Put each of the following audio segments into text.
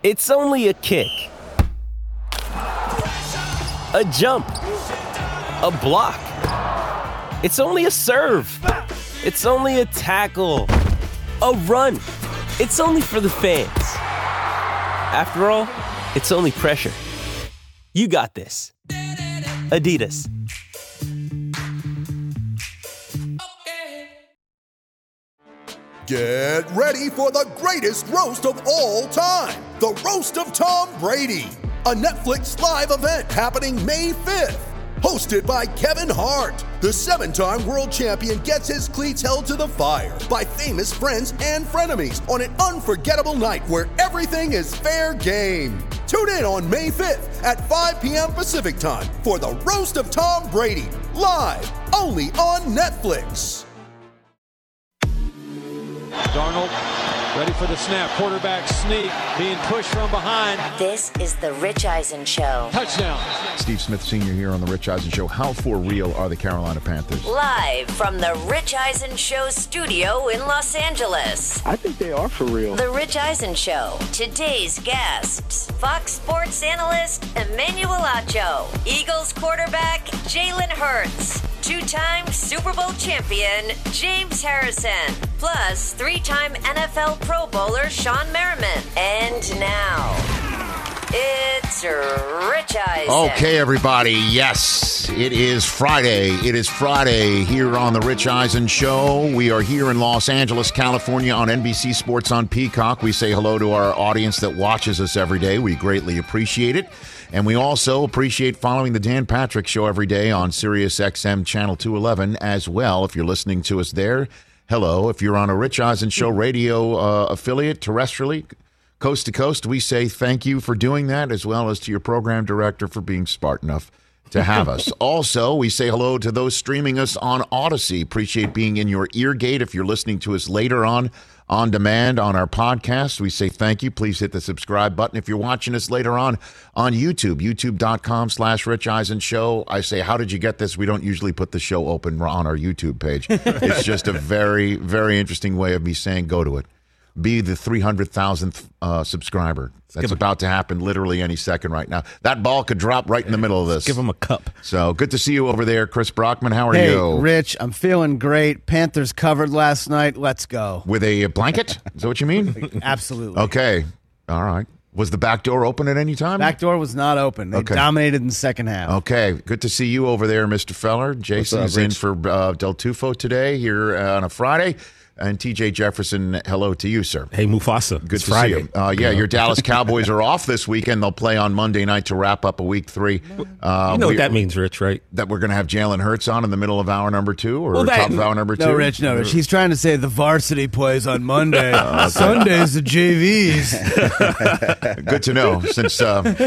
It's only a kick, a jump, a block. It's only a serve. It's only a tackle, a run. It's only for the fans. After all, it's only pressure. You got this. Adidas. Get ready for the greatest roast of all time, the Roast of Tom Brady, a Netflix live event happening May 5th. Hosted by Kevin Hart, the 7-time world champion gets his cleats held to the fire by famous friends and frenemies on an unforgettable night where everything is fair game. Tune in on May 5th at 5 p.m. Pacific time for the Roast of Tom Brady, live only on Netflix. Darnold ready for the snap. Quarterback sneak, being pushed from behind. This is the Rich Eisen Show. Touchdown. Steve Smith Sr. here on the Rich Eisen Show. How for real are the Carolina Panthers? Live from the Rich Eisen Show studio in Los Angeles. I think they are for real. The Rich Eisen Show. Today's guests: Fox Sports analyst Emmanuel Acho, Eagles quarterback Jalen Hurts, two-time Super Bowl champion James Harrison, plus three-time NFL Pro Bowler Sean Merriman. And now, it's Rich Eisen. Okay, everybody. Yes, it is Friday. It is Friday here on the Rich Eisen Show. We are here in Los Angeles, California on NBC Sports on Peacock. We say hello to our audience that watches us every day. We greatly appreciate it. And we also appreciate following the Dan Patrick Show every day on Sirius XM Channel 211 as well. If you're listening to us there, hello. If you're on a Rich Eisen Show radio affiliate terrestrially, coast to coast, we say thank you for doing that, as well as to your program director for being smart enough to have us. Also, we say hello to those streaming us on Odyssey. Appreciate being in your ear gate. If you're listening to us later on demand on our podcast, we say thank you. Please hit the subscribe button. If you're watching us later on YouTube, youtube.com/Rich Eisen Show, I say, how did you get this? We don't usually put the show open on our YouTube page. It's just a very, very interesting way of me saying go to it. Be the 300,000th subscriber. That's about to happen literally any second right now. That ball could drop right in the middle of this. Give him a cup. So good to see you over there, Chris Brockman. How are you? Hey, Rich, I'm feeling great. Panthers covered last night. Let's go. With a blanket? Is that what you mean? Absolutely. Okay. All right. Was the back door open at any time? Back door was not open. They dominated in the second half. Okay. Good to see you over there, Mr. Feller. Jason's in for Del Tufo today here on a Friday. And TJ Jefferson, hello to you, sir. Hey, Mufasa. Good to see you. Your Dallas Cowboys are off this weekend. They'll play on Monday night to wrap up a week 3. You know what that means, Rich, right? That we're going to have Jalen Hurts on in the middle of hour number 2 or top of hour number 2? No, Rich. He's trying to say the varsity plays on Monday. Sunday's the JVs. Good to know, since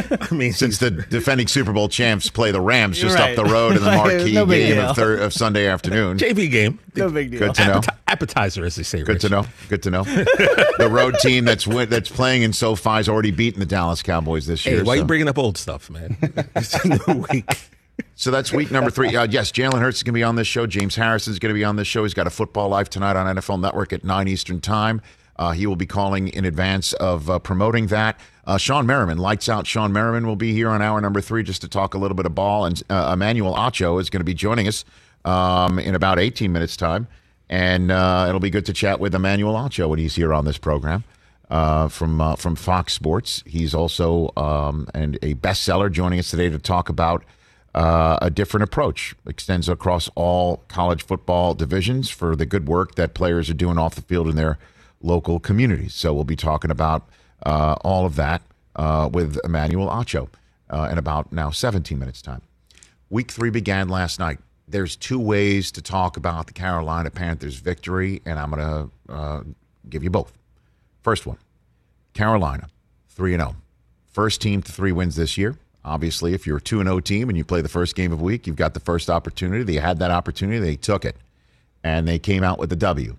the defending Super Bowl champs play the Rams just up the road in the marquee game of Sunday afternoon. JV game. No big deal. Good to know. Appetizer, as they say. Good to know. Good to know. The road team that's playing in SoFi has already beaten the Dallas Cowboys this year. Hey, why are you bringing up old stuff, man? It's a new week. So that's week number 3. Yes, Jalen Hurts is going to be on this show. James Harrison is going to be on this show. He's got a Football Life tonight on NFL Network at 9 Eastern Time. He will be calling in advance of promoting that. Sean Merriman, lights out. Sean Merriman will be here on hour number 3 just to talk a little bit of ball. And Emmanuel Acho is going to be joining us in about 18 minutes' time. And it'll be good to chat with Emmanuel Acho when he's here on this program from Fox Sports. He's also and a bestseller joining us today to talk about a different approach. Extends across all college football divisions for the good work that players are doing off the field in their local communities. So we'll be talking about all of that with Emmanuel Acho in about now 17 minutes' time. Week 3 began last night. There's 2 ways to talk about the Carolina Panthers victory, and I'm going to give you both. First one, Carolina, 3-0. First team to 3 wins this year. Obviously, if you're a 2-0 team and you play the first game of the week, you've got the first opportunity. They had that opportunity. They took it, and they came out with the W.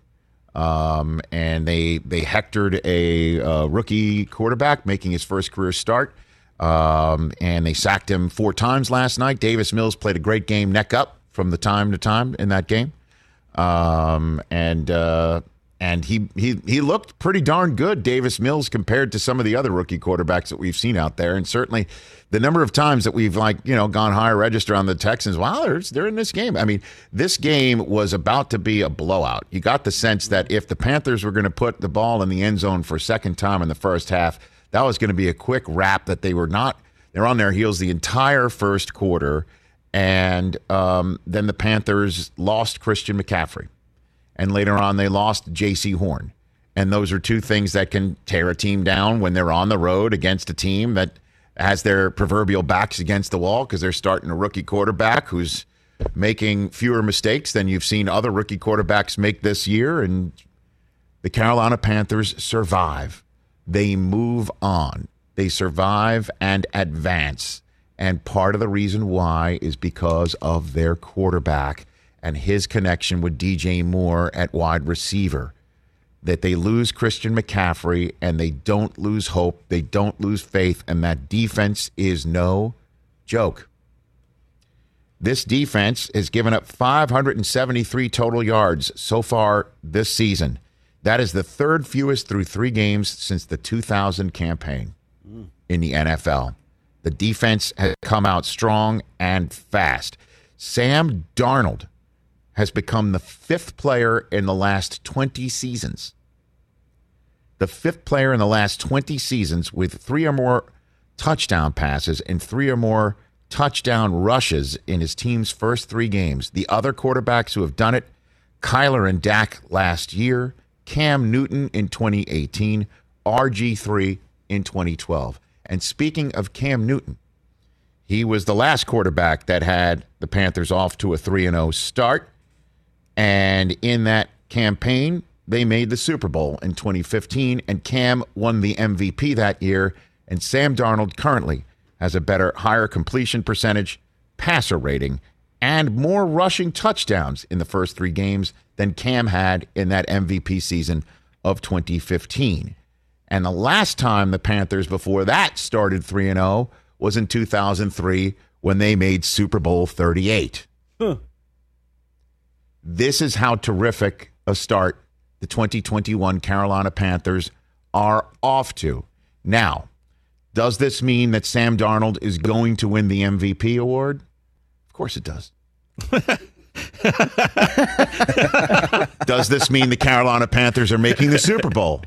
And they hectored a rookie quarterback making his first career start, and they sacked him 4 times last night. Davis Mills played a great game neck up from the time to time in that game. And And he looked pretty darn good, Davis Mills, compared to some of the other rookie quarterbacks that we've seen out there. And certainly the number of times that we've gone higher register on the Texans, wow, they're in this game. I mean, this game was about to be a blowout. You got the sense that if the Panthers were going to put the ball in the end zone for a second time in the first half, that was going to be a quick wrap, that they were not. They're on their heels the entire first quarter. And then the Panthers lost Christian McCaffrey. And later on, they lost J.C. Horn. And those are two things that can tear a team down when they're on the road against a team that has their proverbial backs against the wall because they're starting a rookie quarterback who's making fewer mistakes than you've seen other rookie quarterbacks make this year. And the Carolina Panthers survive. They move on. They survive and advance. And part of the reason why is because of their quarterback and his connection with DJ Moore at wide receiver. That they lose Christian McCaffrey and they don't lose hope. They don't lose faith. And that defense is no joke. This defense has given up 573 total yards so far this season. That is the third fewest through 3 games since the 2000 campaign in the NFL. The defense has come out strong and fast. Sam Darnold has become the 5th player in the last 20 seasons. The 5th player in the last 20 seasons with 3 or more touchdown passes and 3 or more touchdown rushes in his team's first 3 games. The other quarterbacks who have done it, Kyler and Dak last year, Cam Newton in 2018, RG3 in 2012. And speaking of Cam Newton, he was the last quarterback that had the Panthers off to a 3-0 start. And in that campaign, they made the Super Bowl in 2015, and Cam won the MVP that year. And Sam Darnold currently has a better, higher completion percentage, passer rating, and more rushing touchdowns in the first 3 games than Cam had in that MVP season of 2015. And the last time the Panthers before that started 3-0 was in 2003 when they made Super Bowl 38. This is how terrific a start the 2021 Carolina Panthers are off to. Now, does this mean that Sam Darnold is going to win the MVP award? Of course it does. Does this mean the Carolina Panthers are making the Super Bowl?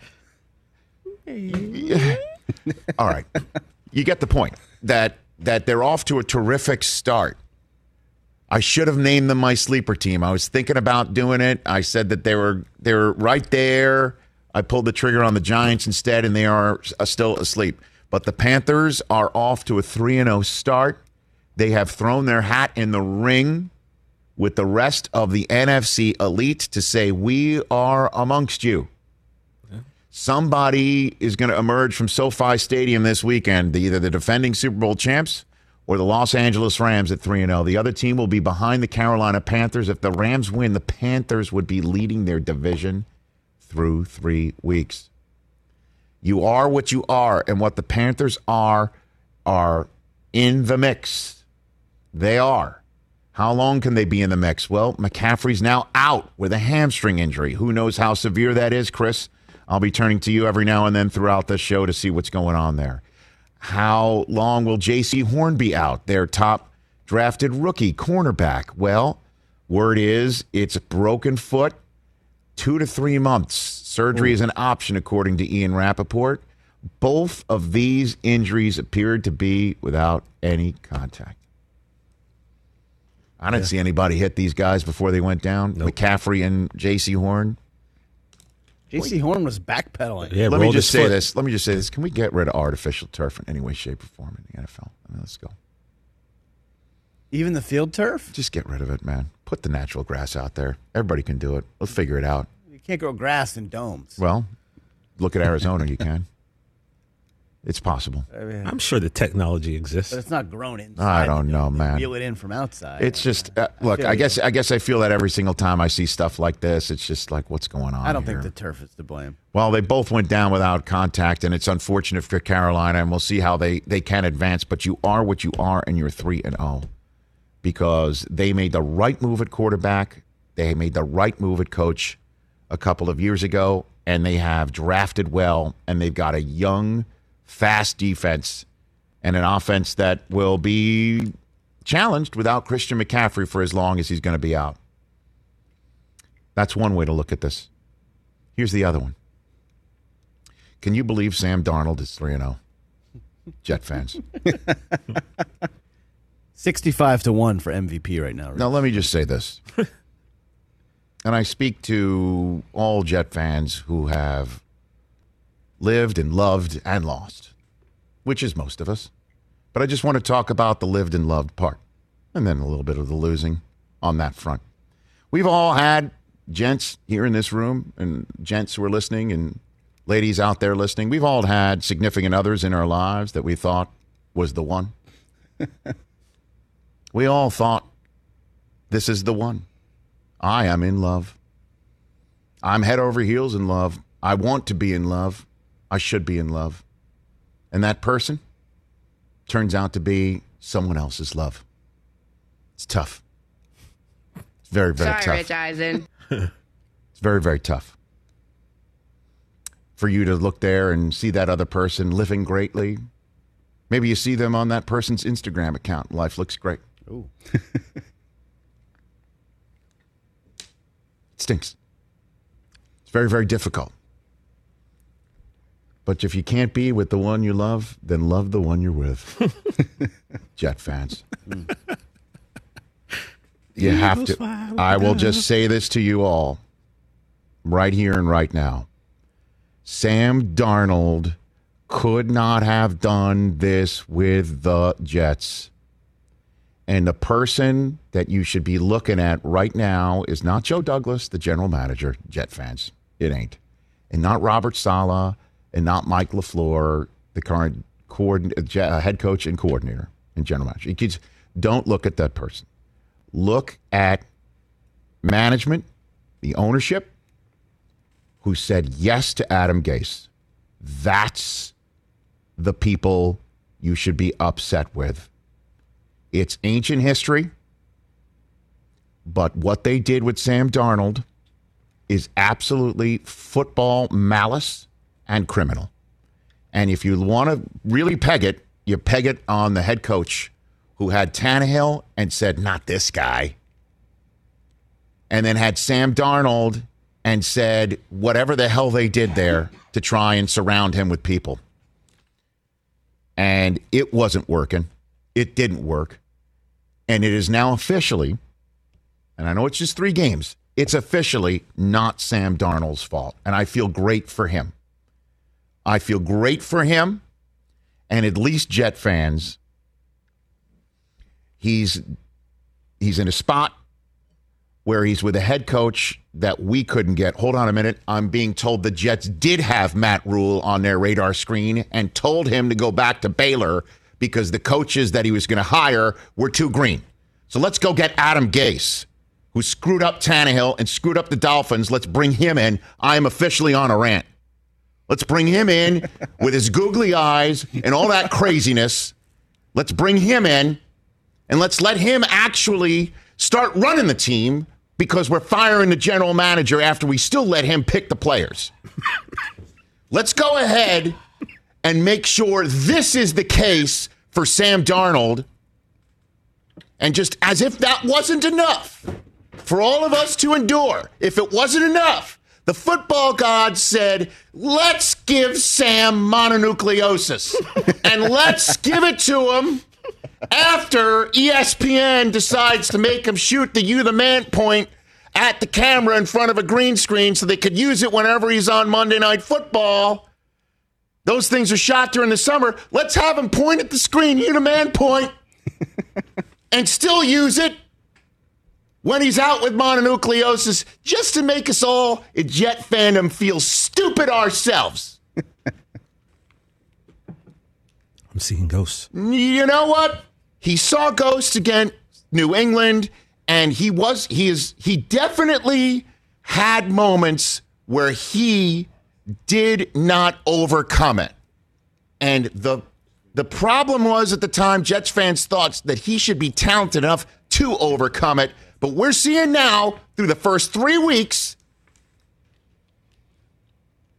All right. You get the point that they're off to a terrific start. I should have named them my sleeper team. I was thinking about doing it. I said that they were right there. I pulled the trigger on the Giants instead, and they are still asleep. But the Panthers are off to a 3-0 start. They have thrown their hat in the ring with the rest of the NFC elite to say, we are amongst you. Somebody is going to emerge from SoFi Stadium this weekend, either the defending Super Bowl champs or the Los Angeles Rams at 3-0. The other team will be behind the Carolina Panthers. If the Rams win, the Panthers would be leading their division through 3 weeks. You are what you are, and what the Panthers are in the mix. They are. How long can they be in the mix? Well, McCaffrey's now out with a hamstring injury. Who knows how severe that is, Chris? I'll be turning to you every now and then throughout the show to see what's going on there. How long will J.C. Horn be out, their top drafted rookie cornerback? Well, word is it's a broken foot, 2 to 3 months. Surgery is an option, according to Ian Rappaport. Both of these injuries appeared to be without any contact. I didn't see anybody hit these guys before they went down. Nope. McCaffrey and J.C. Horn. J.C. Horn was backpedaling. Yeah, Let me just say this. Can we get rid of artificial turf in any way, shape, or form in the NFL? I mean, let's go. Even the field turf? Just get rid of it, man. Put the natural grass out there. Everybody can do it. We'll figure it out. You can't grow grass in domes. Well, look at Arizona. You can. It's possible. I'm sure the technology exists. But it's not grown inside. I don't know, man. Wheel it in from outside. It's just look. I guess I feel that every single time I see stuff like this, it's just like, what's going on? I don't here? think the turf is to blame. Well, they both went down without contact, and it's unfortunate for Carolina, and we'll see how they can advance. But you are what you are, and you're 3-0 because they made the right move at quarterback. They made the right move at coach. a couple of years ago, and they have drafted well, and they've got a young, fast defense and an offense that will be challenged without Christian McCaffrey for as long as he's going to be out. That's one way to look at this. Here's the other one. Can you believe Sam Darnold is 3-0? Jet fans. 65-1 for MVP right now. Right? Now, let me just say this. And I speak to all Jet fans who have lived and loved and lost, which is most of us. But I just want to talk about the lived and loved part, and then a little bit of the losing on that front. We've all had gents here in this room, and gents who are listening, and ladies out there listening. We've all had significant others in our lives that we thought was the one. We all thought, this is the one. I am in love. I'm head over heels in love. I want to be in love. I should be in love. And that person turns out to be someone else's love. It's tough. It's very, very tough. Sorry, Rich Eisen. It's very, very tough. For you to look there and see that other person living greatly. Maybe you see them on that person's Instagram account. Life looks great. Ooh. It stinks. It's very, very difficult. But if you can't be with the one you love, then love the one you're with. Jet fans. You have to. I will just say this to you all right here and right now. Sam Darnold could not have done this with the Jets. And the person that you should be looking at right now is not Joe Douglas, the general manager, Jet fans. It ain't. And not Robert Saleh, and not Mike LaFleur, the current head coach and coordinator and general manager. Don't look at that person. Look at management, the ownership, who said yes to Adam Gase. That's the people you should be upset with. It's ancient history, but what they did with Sam Darnold is absolutely football malice and criminal. And if you want to really peg it, you peg it on the head coach who had Tannehill and said, not this guy. And then had Sam Darnold and said whatever the hell they did there to try and surround him with people. And it wasn't working. It didn't work. And it is now officially, and I know it's just 3 games, it's officially not Sam Darnold's fault. And I feel great for him. I feel great for him. And at least Jet fans, he's in a spot where he's with a head coach that we couldn't get. Hold on a minute. I'm being told the Jets did have Matt Rule on their radar screen and told him to go back to Baylor because the coaches that he was going to hire were too green. So let's go get Adam Gase, who screwed up Tannehill and screwed up the Dolphins. Let's bring him in. I am officially on a rant. Let's bring him in with his googly eyes and all that craziness. Let's bring him in and let's let him actually start running the team because we're firing the general manager after we still let him pick the players. Let's go ahead and make sure this is the case for Sam Darnold. And just as if that wasn't enough for all of us to endure, if it wasn't enough, the football gods said, let's give Sam mononucleosis. And let's give it to him after ESPN decides to make him shoot the "You the Man" point at the camera in front of a green screen so they could use it whenever he's on Monday Night Football. Those things are shot during the summer. Let's have him point at the screen, "You the Man" point, and still use it when he's out with mononucleosis, just to make us all in Jet fandom feel stupid ourselves. I'm seeing ghosts. You know what? He saw ghosts against New England, and he definitely had moments where he did not overcome it. And the problem was at the time, Jets fans thought that he should be talented enough to overcome it. But we're seeing now, through the first 3 weeks,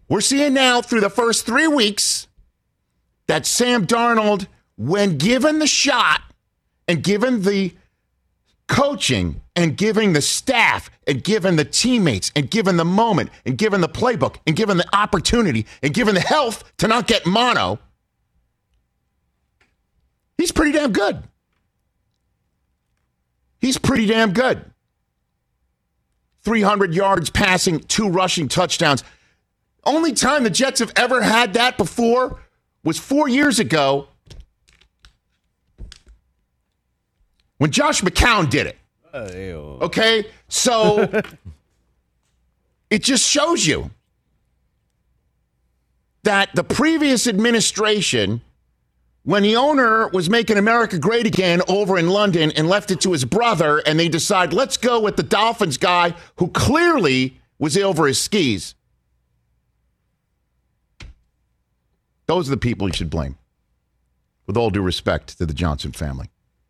We're seeing now through the first 3 weeks that Sam Darnold, when given the shot and given the coaching and giving the staff and given the teammates and given the moment and given the playbook and given the opportunity and given the health to not get mono, he's pretty damn good. He's pretty damn good. 300 yards passing, 2 rushing touchdowns. Only time the Jets have ever had that before was 4 years ago when Josh McCown did it. Okay? So it just shows you that the previous administration, when the owner was making America great again over in London and left it to his brother, and they decide, let's go with the Dolphins guy who clearly was over his skis. Those are the people you should blame, with all due respect to the Johnson family.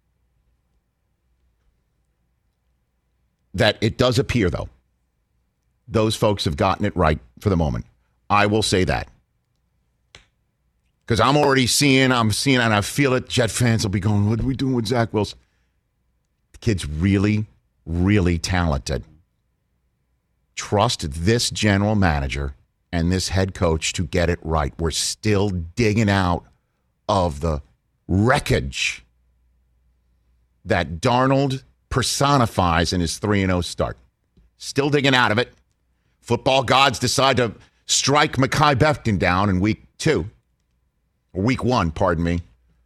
That it does appear, though, those folks have gotten it right for the moment. I will say that. Because I'm seeing, and I feel it, Jet fans will be going, what are we doing with Zach Wilson? The kid's really, really talented. Trust this general manager and this head coach to get it right. We're still digging out of the wreckage that Darnold personifies in his 3-0 start. Still digging out of it. Football gods decide to strike Mekhi Becton down in week 1, pardon me.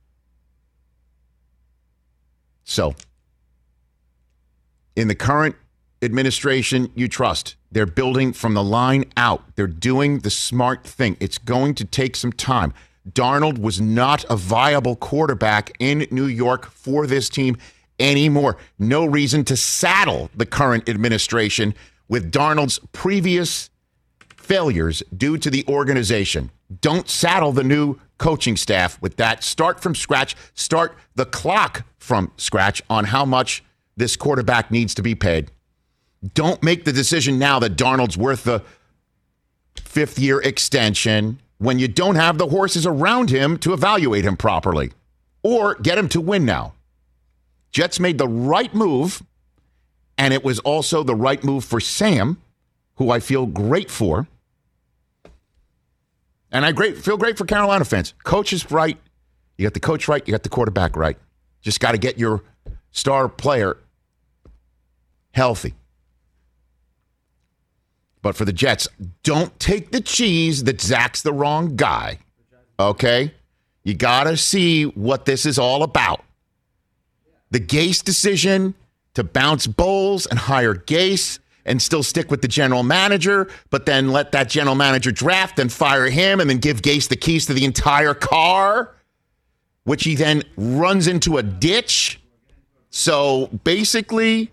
So, in the current administration, you trust. They're building from the line out. They're doing the smart thing. It's going to take some time. Darnold was not a viable quarterback in New York for this team anymore. No reason to saddle the current administration with Darnold's previous failures due to the organization. Don't saddle the new coaching staff with that. Start from scratch. Start the clock from scratch on how much this quarterback needs to be paid. Don't make the decision now that Darnold's worth the 5th-year extension when you don't have the horses around him to evaluate him properly or get him to win now. Jets made the right move, and it was also the right move for Sam, who I feel great for. And I feel great for Carolina fans. Coach is right. You got the coach right. You got the quarterback right. Just got to get your star player healthy. But for the Jets, don't take the cheese that Zach's the wrong guy. Okay? You got to see what this is all about. The Gase decision to bounce Bowles and hire Gase and still stick with the general manager, but then let that general manager draft and fire him and then give Gase the keys to the entire car, which he then runs into a ditch. So basically,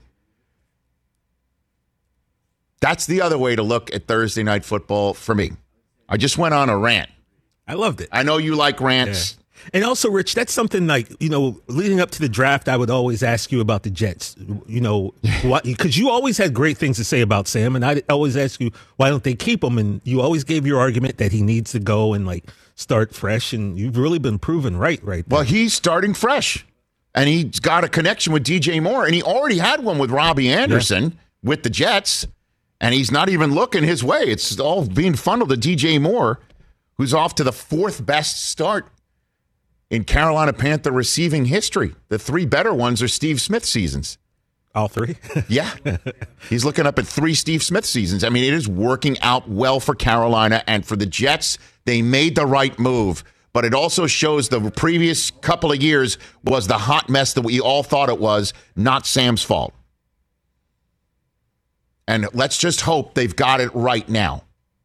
that's the other way to look at Thursday Night Football for me. I just went on a rant. I loved it. I know you like rants. Yeah. And also, Rich, that's something like, leading up to the draft, I would always ask you about the Jets, because you always had great things to say about Sam. And I always ask you, why don't they keep him? And you always gave your argument that he needs to go and start fresh. And you've really been proven right there. Well, he's starting fresh. And he's got a connection with DJ Moore. And he already had one with Robbie Anderson with the Jets. And he's not even looking his way. It's all being funneled to DJ Moore, who's off to the 4th best start in Carolina Panther receiving history. The 3 better ones are Steve Smith seasons. All 3? Yeah. He's looking up at 3 Steve Smith seasons. I mean, it is working out well for Carolina, and for the Jets, they made the right move. But it also shows the previous couple of years was the hot mess that we all thought it was, not Sam's fault. And let's just hope they've got it right now.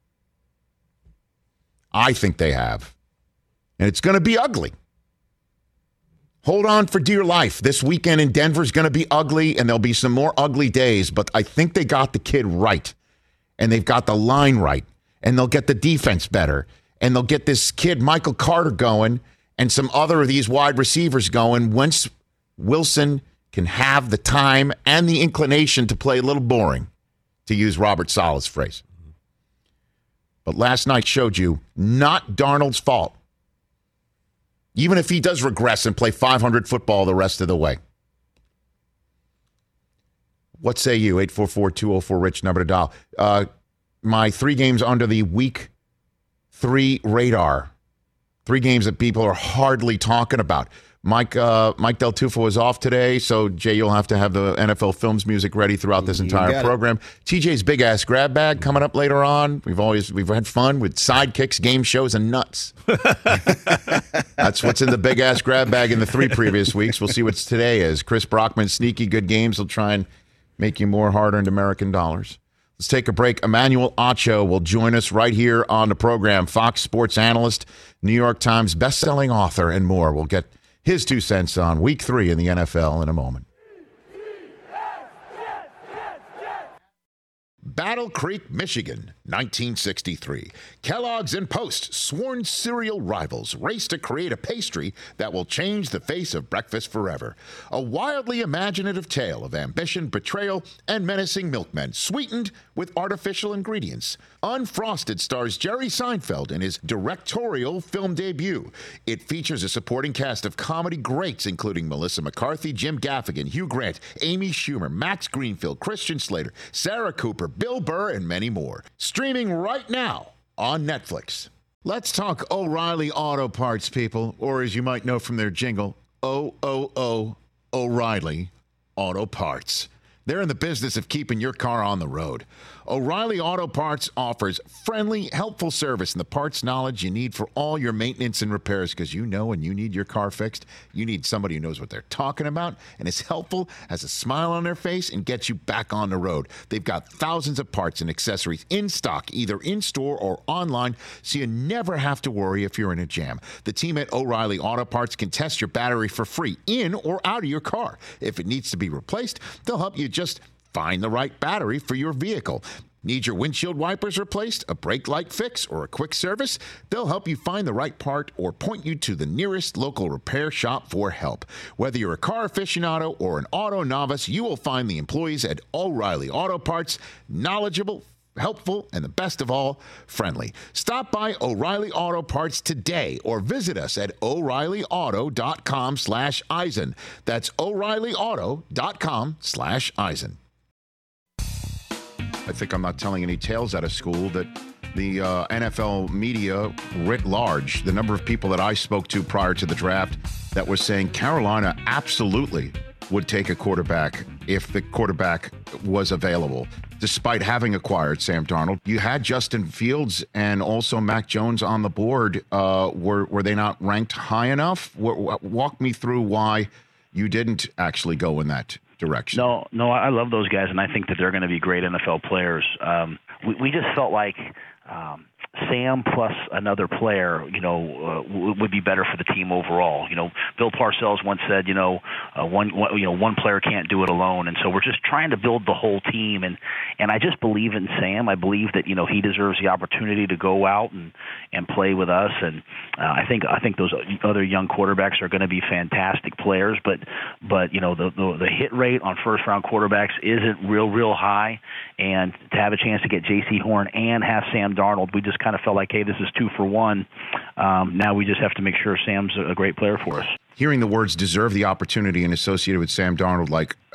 I think they have. And it's going to be ugly. Hold on for dear life. This weekend in Denver is going to be ugly, and there'll be some more ugly days, but I think they got the kid right, and they've got the line right, and they'll get the defense better, and they'll get this kid Michael Carter going and some other of these wide receivers going once Wilson can have the time and the inclination to play a little boring, to use Robert Saleh's phrase. But last night showed you not Darnold's fault. Even if he does regress and play 500 football the rest of the way. What say you? 844-204-RICH, number to dial. My 3 games under the week 3 radar. 3 games that people are hardly talking about. Mike Del Tufo is off today, so Jay, you'll have to have the NFL Films music ready throughout this entire program. TJ's big ass grab bag coming up later on. We've had fun with sidekicks, game shows, and nuts. That's what's in the big ass grab bag in the 3 previous weeks. We'll see what today is. Chris Brockman, sneaky good games. Will try and make you more hard-earned American dollars. Let's take a break. Emmanuel Acho will join us right here on the program. Fox Sports analyst, New York Times best-selling author, and more. We'll get his 2 cents on week 3 in the NFL in a moment. Battle Creek, Michigan, 1963. Kellogg's and Post, sworn cereal rivals, race to create a pastry that will change the face of breakfast forever. A wildly imaginative tale of ambition, betrayal, and menacing milkmen, sweetened with artificial ingredients. Unfrosted stars Jerry Seinfeld in his directorial film debut. It features a supporting cast of comedy greats, including Melissa McCarthy, Jim Gaffigan, Hugh Grant, Amy Schumer, Max Greenfield, Christian Slater, Sarah Cooper, Bill Burr, and many more. Streaming right now on Netflix. Let's talk O'Reilly Auto Parts, people, or as you might know from their jingle, O'Reilly Auto Parts. They're in the business of keeping your car on the road. O'Reilly Auto Parts offers friendly, helpful service and the parts knowledge you need for all your maintenance and repairs, because you know when you need your car fixed, you need somebody who knows what they're talking about and is helpful, has a smile on their face, and gets you back on the road. They've got thousands of parts and accessories in stock, either in-store or online, so you never have to worry if you're in a jam. The team at O'Reilly Auto Parts can test your battery for free in or out of your car. If it needs to be replaced, they'll help you just find the right battery for your vehicle. Need your windshield wipers replaced, a brake light fix, or a quick service? They'll help you find the right part or point you to the nearest local repair shop for help. Whether you're a car aficionado or an auto novice, you will find the employees at O'Reilly Auto Parts knowledgeable, helpful, and the best of all, friendly. Stop by O'Reilly Auto Parts today or visit us at O'ReillyAuto.com/Eisen. That's O'ReillyAuto.com/Eisen. I think I'm not telling any tales out of school that the NFL media writ large, the number of people that I spoke to prior to the draft that was saying Carolina absolutely would take a quarterback if the quarterback was available, despite having acquired Sam Darnold. You had Justin Fields and also Mac Jones on the board. Were they not ranked high enough? Walk me through why you didn't actually go in that direction. No, I love those guys, and I think that they're going to be great NFL players. We just felt like Sam plus another player, would be better for the team overall. Bill Parcells once said, one player can't do it alone, and so we're just trying to build the whole team. And I just believe in Sam. I believe that he deserves the opportunity to go out and play with us. And I think those other young quarterbacks are going to be fantastic players. But the hit rate on first round quarterbacks isn't real high. And to have a chance to get J.C. Horn and have Sam Darnold, we just kind of felt like, hey, this is 2 for 1. Now we just have to make sure Sam's a great player for us. Hearing the words deserve the opportunity and associated with Sam Darnold,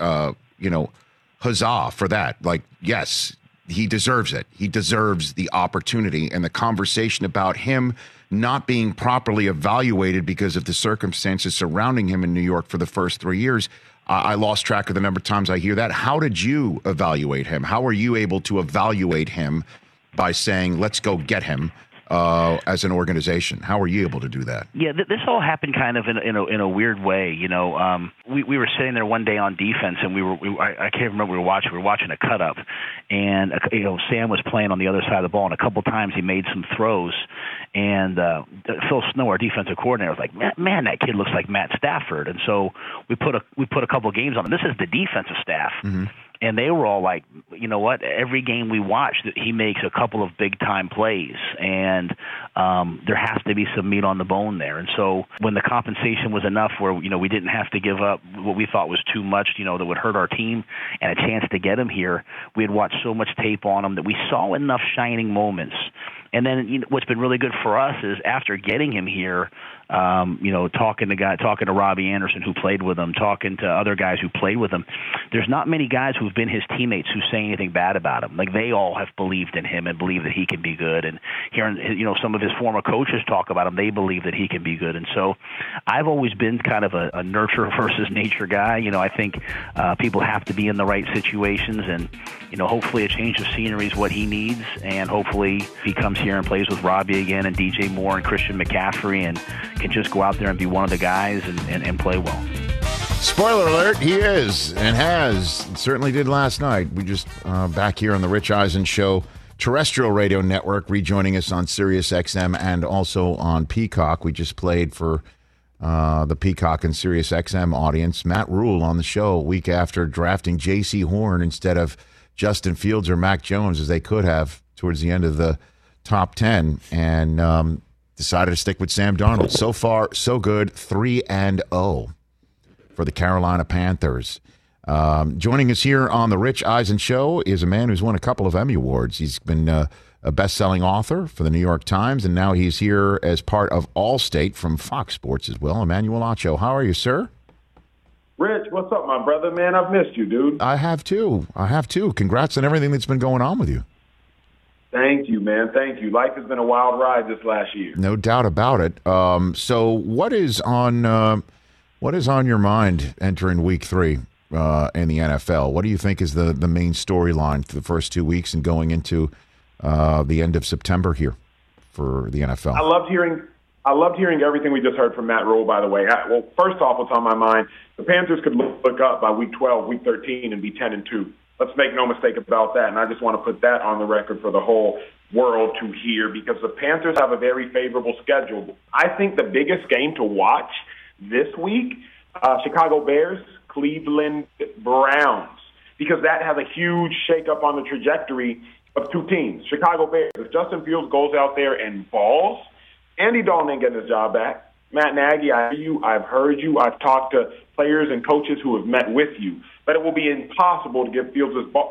huzzah for that. Like, yes, he deserves it. He deserves the opportunity. And the conversation about him not being properly evaluated because of the circumstances surrounding him in New York for the first 3 years, I lost track of the number of times I hear that. How did you evaluate him? How were you able to evaluate him by saying, let's go get him as an organization? How were you able to do that? Yeah, this all happened kind of in a weird way. We were sitting there one day on defense, and I can't remember we were watching a cut up, and Sam was playing on the other side of the ball, and a couple times he made some throws, and Phil Snow, our defensive coordinator, was like, man, that kid looks like Matt Stafford. And so we put a couple of games on him. This is the defensive staff. Mm-hmm. And they were all like, you know what? Every game we watch, he makes a couple of big-time plays, and there has to be some meat on the bone there. And so when the compensation was enough where, we didn't have to give up what we thought was too much, that would hurt our team, and a chance to get him here, we had watched so much tape on him that we saw enough shining moments And then what's been really good for us is after getting him here, talking to Robbie Anderson who played with him, talking to other guys who played with him. There's not many guys who've been his teammates who say anything bad about him. Like they all have believed in him and believe that he can be good. And hearing some of his former coaches talk about him, they believe that he can be good. And so I've always been kind of a nurture versus nature guy. I think people have to be in the right situations, and hopefully a change of scenery is what he needs. And hopefully he comes here and plays with Robbie again and DJ Moore and Christian McCaffrey and can just go out there and be one of the guys and play well. Spoiler alert, he is and has. Certainly did last night. We just back here on the Rich Eisen Show terrestrial radio network, rejoining us on Sirius XM and also on Peacock. We just played for the Peacock and Sirius XM audience Matt Rule on the show a week after drafting J.C. Horn instead of Justin Fields or Mac Jones, as they could have towards the end of the top 10, and decided to stick with Sam Darnold. So far, so good, 3-0 for the Carolina Panthers. Joining us here on the Rich Eisen Show is a man who's won a couple of Emmy Awards. He's been a best-selling author for the New York Times, and now he's here as part of Allstate from Fox Sports as well. Emmanuel Acho, how are you, sir? Rich, what's up, my brother? Man, I've missed you, dude. I have too. Congrats on everything that's been going on with you. Thank you, man. Thank you. Life has been a wild ride this last year. No doubt about it. So what is on your mind entering week 3 in the NFL? What do you think is the main storyline for the first 2 weeks and going into the end of September here for the NFL? I loved hearing everything we just heard from Matt Rule, by the way. Well, first off, what's on my mind, the Panthers could look up by week 12, week 13, and be 10-2. Let's make no mistake about that, and I just want to put that on the record for the whole world to hear, because the Panthers have a very favorable schedule. I think the biggest game to watch this week, Chicago Bears, Cleveland Browns, because that has a huge shakeup on the trajectory of two teams. Chicago Bears, if Justin Fields goes out there and balls, Andy Dalton ain't getting his job back. Matt Nagy, I hear you, I've heard you, I've talked to players and coaches who have met with you, but it will be impossible to give Fields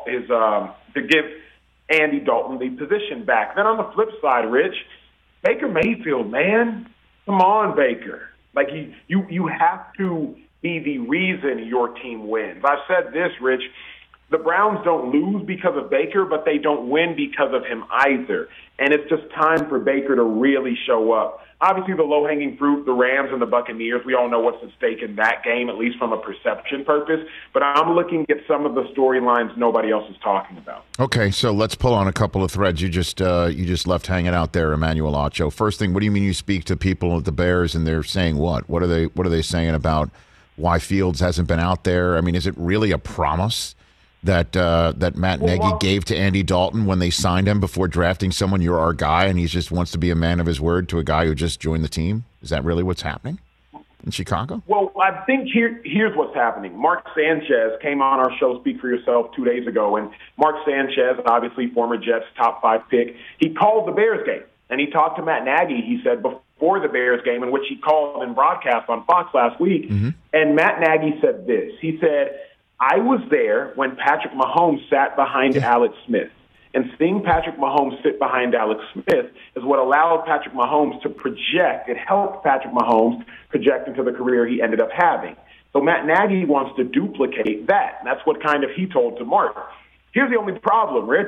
to give Andy Dalton the position back. Then on the flip side, Rich, Baker Mayfield, man, come on, Baker. Like you have to be the reason your team wins. I've said this, Rich. The Browns don't lose because of Baker, but they don't win because of him either. And it's just time for Baker to really show up. Obviously, the low-hanging fruit, the Rams and the Buccaneers, we all know what's at stake in that game, at least from a perception purpose. But I'm looking at some of the storylines nobody else is talking about. Okay, so let's pull on a couple of threads you just left hanging out there, Emmanuel Acho. First thing, what do you mean you speak to people at the Bears and they're saying what? What are they saying about why Fields hasn't been out there? I mean, is it really a promise that Matt Nagy gave to Andy Dalton when they signed him before drafting someone, you're our guy, and he just wants to be a man of his word to a guy who just joined the team? Is that really what's happening in Chicago? Well, I think here's what's happening. Mark Sanchez came on our show, Speak for Yourself, 2 days ago, and Mark Sanchez, obviously former Jets top 5 pick, he called the Bears game, and he talked to Matt Nagy, he said, before the Bears game, in which he called and broadcast on Fox last week, and Matt Nagy said this. He said, I was there when Patrick Mahomes sat behind Alex Smith. And seeing Patrick Mahomes sit behind Alex Smith is what allowed Patrick Mahomes to project. It helped Patrick Mahomes project into the career he ended up having. So Matt Nagy wants to duplicate that. And that's what kind of he told to Mark. Here's the only problem, Rich.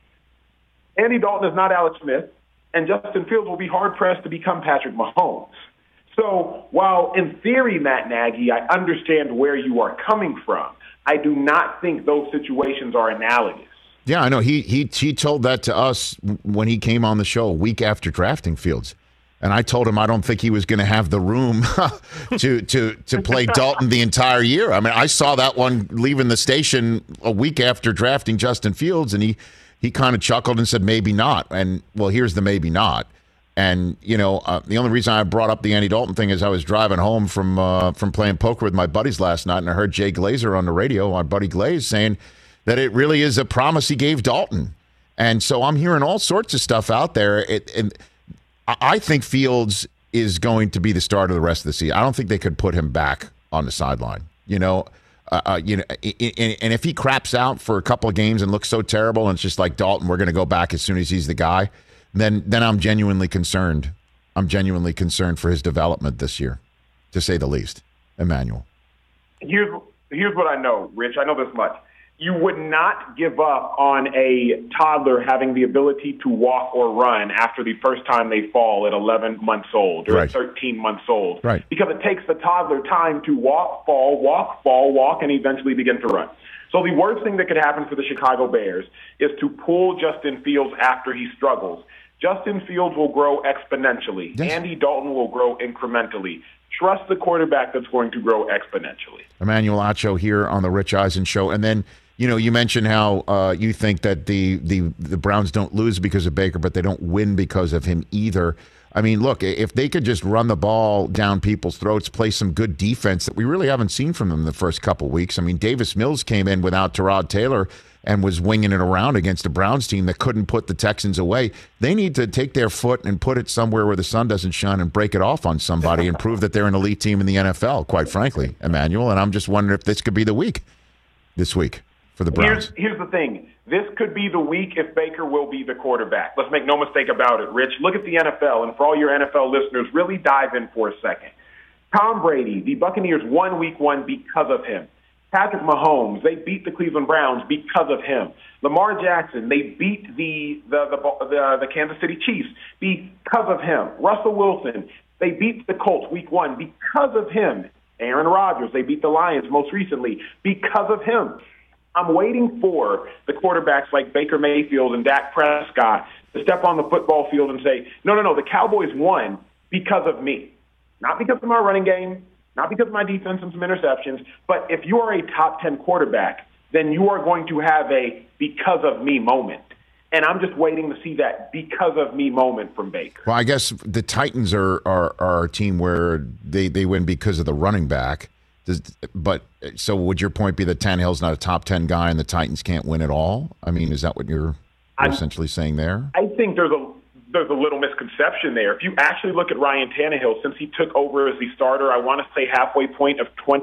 Andy Dalton is not Alex Smith, and Justin Fields will be hard-pressed to become Patrick Mahomes. So while in theory, Matt Nagy, I understand where you are coming from, I do not think those situations are analogous. Yeah, I know. He told that to us when he came on the show a week after drafting Fields. And I told him I don't think he was going to have the room to play Dalton the entire year. I mean, I saw that one leaving the station a week after drafting Justin Fields, and he kind of chuckled and said, maybe not. And, well, here's the maybe not. And, you know, the only reason I brought up the Andy Dalton thing is I was driving home from playing poker with my buddies last night, and I heard Jay Glazer on the radio, our buddy Glaze, saying that it really is a promise he gave Dalton. And so I'm hearing all sorts of stuff out there. And I think Fields is going to be the starter the rest of the season. I don't think they could put him back on the sideline, and if he craps out for a couple of games and looks so terrible and it's just like Dalton, we're going to go back as soon as he's the guy. then I'm genuinely concerned. I'm genuinely concerned for his development this year, to say the least. Emmanuel. Here's what I know, Rich. I know this much. You would not give up on a toddler having the ability to walk or run after the first time they fall at 11 months old or Right. at 13 months old. Right. Because it takes the toddler time to walk, and eventually begin to run. So the worst thing that could happen for the Chicago Bears is to pull Justin Fields after he struggles. Justin Fields will grow exponentially. Yes. Andy Dalton will grow incrementally. Trust the quarterback that's going to grow exponentially. Emmanuel Acho here on the Rich Eisen Show. And then, you mentioned how you think that the Browns don't lose because of Baker, but they don't win because of him either. I mean, look, if they could just run the ball down people's throats, play some good defense that we really haven't seen from them the first couple weeks. I mean, Davis Mills came in without Tyrod Taylor and was winging it around against a Browns team that couldn't put the Texans away. They need to take their foot and put it somewhere where the sun doesn't shine and break it off on somebody and prove that they're an elite team in the NFL, quite frankly, Emmanuel. And I'm just wondering if this could be the week this week for the Browns. Here's the thing. This could be the week if Baker will be the quarterback. Let's make no mistake about it, Rich. Look at the NFL, and for all your NFL listeners, really dive in for a second. Tom Brady, the Buccaneers won week 1 because of him. Patrick Mahomes, they beat the Cleveland Browns because of him. Lamar Jackson, they beat the Kansas City Chiefs because of him. Russell Wilson, they beat the Colts week 1 because of him. Aaron Rodgers, they beat the Lions most recently because of him. I'm waiting for the quarterbacks like Baker Mayfield and Dak Prescott to step on the football field and say, no, the Cowboys won because of me. Not because of my running game, not because of my defense and some interceptions, but if you are a top 10 quarterback, then you are going to have a because of me moment. And I'm just waiting to see that because of me moment from Baker. Well, I guess the Titans are a team where they win because of the running back. But so would your point be that Tannehill's not a top 10 guy and the Titans can't win at all? I mean, is that what you're essentially saying there? I think there's a little misconception there. If you actually look at Ryan Tannehill, since he took over as the starter, I want to say halfway point of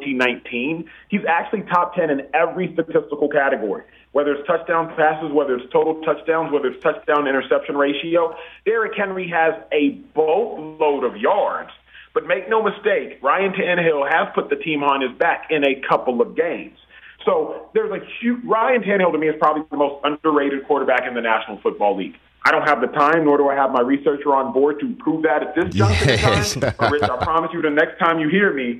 2019, he's actually top 10 in every statistical category, whether it's touchdown passes, whether it's total touchdowns, whether it's touchdown-interception ratio. Derrick Henry has a boatload of yards. But make no mistake, Ryan Tannehill has put the team on his back in a couple of games. So there's a huge – Ryan Tannehill to me is probably the most underrated quarterback in the National Football League. I don't have the time, nor do I have my researcher on board to prove that at this juncture in time. But Rich, I promise you the next time you hear me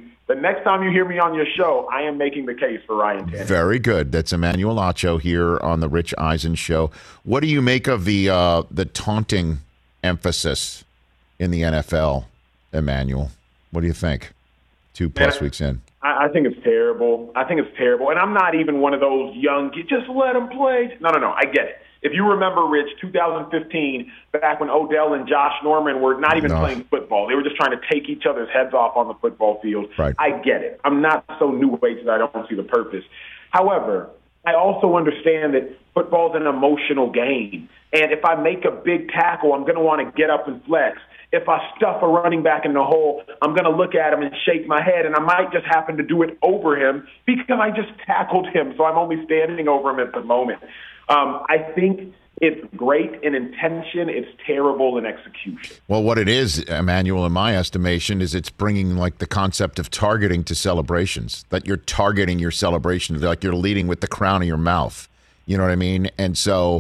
on your show, I am making the case for Ryan Tannehill. Very good. That's Emmanuel Acho here on the Rich Eisen Show. What do you make of the taunting emphasis in the NFL, Emmanuel? What do you think? 2+ weeks in. I think it's terrible. And I'm not even one of those young, just let him play. No. I get it. If you remember, Rich, 2015, back when Odell and Josh Norman were not even playing football. They were just trying to take each other's heads off on the football field. Right. I get it. I'm not so new age that I don't see the purpose. However, I also understand that football's an emotional game. And if I make a big tackle, I'm going to want to get up and flex. If I stuff a running back in the hole, I'm going to look at him and shake my head, and I might just happen to do it over him because I just tackled him, so I'm only standing over him at the moment. I think it's great in intention. It's terrible in execution. Well, what it is, Emmanuel, in my estimation, is it's bringing like the concept of targeting to celebrations, that you're targeting your celebration, like you're leading with the crown of your mouth. You know what I mean? And so,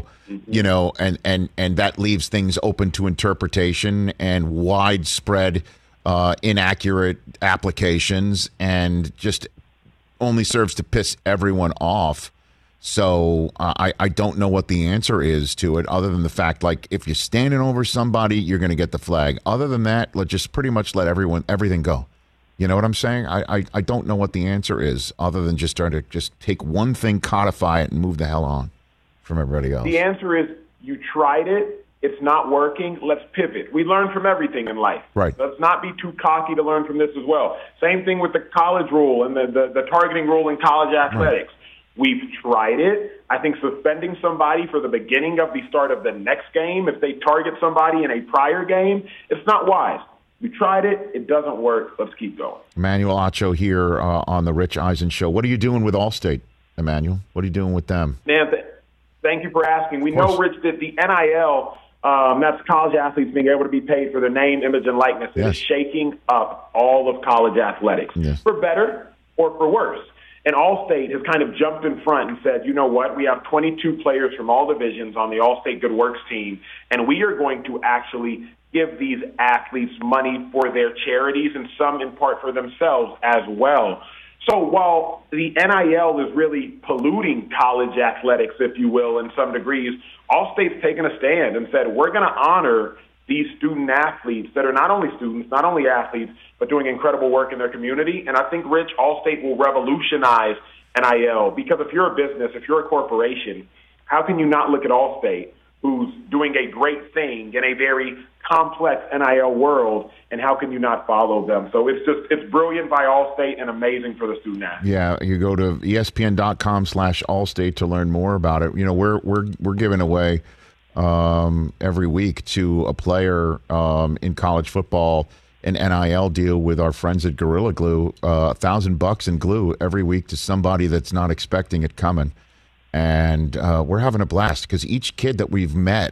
and that leaves things open to interpretation and widespread inaccurate applications, and just only serves to piss everyone off. So I don't know what the answer is to it, other than the fact, like, if you're standing over somebody, you're going to get the flag. Other than that, let's just pretty much let everything go. You know what I'm saying? I don't know what the answer is, other than just trying to just take one thing, codify it, and move the hell on from everybody else. The answer is you tried it. It's not working. Let's pivot. We learn from everything in life. Right. Let's not be too cocky to learn from this as well. Same thing with the college rule and the targeting rule in college athletics. Right. We've tried it. I think suspending somebody for the beginning of the start of the next game, if they target somebody in a prior game, it's not wise. We tried it. It doesn't work. Let's keep going. Emmanuel Acho here on the Rich Eisen Show. What are you doing with Allstate, Emmanuel? What are you doing with them? Man, thank you for asking. We know, Rich, that the NIL That's college athletes being able to be paid for their name, image, and likeness. It is shaking up all of college athletics, for better or for worse. And Allstate has kind of jumped in front and said, you know what, we have 22 players from all divisions on the Allstate Good Works team, and we are going to actually give these athletes money for their charities and some in part for themselves as well. So while the NIL is really polluting college athletics, if you will, in some degrees, Allstate's taken a stand and said, we're going to honor these student athletes that are not only students, not only athletes, but doing incredible work in their community. And I think, Rich, Allstate will revolutionize NIL, because if you're a business, if you're a corporation, how can you not look at Allstate, who's doing a great thing in a very complex NIL world, and how can you not follow them? So it's brilliant by Allstate and amazing for the student athlete. Yeah, you go to ESPN.com/Allstate to learn more about it. You know, we're giving away every week to a player in college football an NIL deal with our friends at Gorilla Glue, $1,000 in glue every week to somebody that's not expecting it coming. And we're having a blast because each kid that we've met